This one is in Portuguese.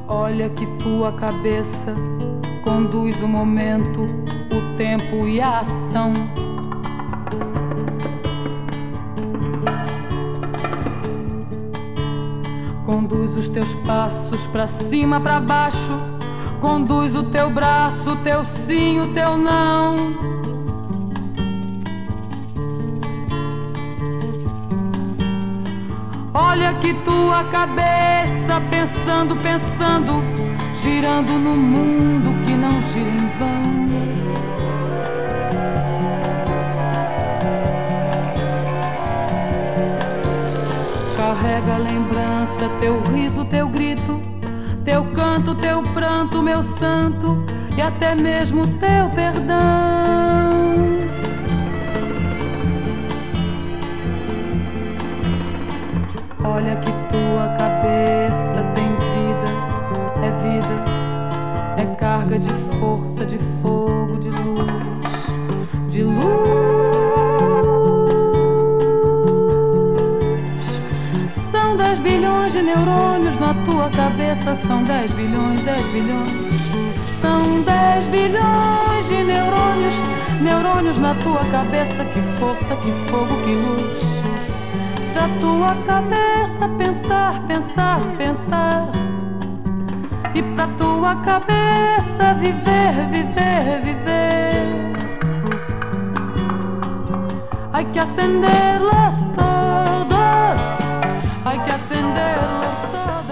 Olha que tua cabeça conduz o momento, o tempo e a ação. Conduz os teus passos pra cima, pra baixo. Conduz o teu braço, o teu sim, o teu não. Olha que tua cabeça pensando, pensando, girando no mundo que não gira em vão. Carrega a lembrança, teu riso, teu grito, teu canto, teu pranto, meu santo, e até mesmo teu perdão. Olha que tua cabeça tem vida, é carga de força, de fogo, de luz, de luz. São 10 bilhões de neurônios na tua cabeça, são 10 bilhões, 10 bilhões. São 10 bilhões de neurônios, neurônios na tua cabeça, que força, que fogo, que luz. Pra tua cabeça pensar, pensar, pensar. E pra tua cabeça viver, viver, viver. Hay que acenderlas todas, hay que acenderlas todas.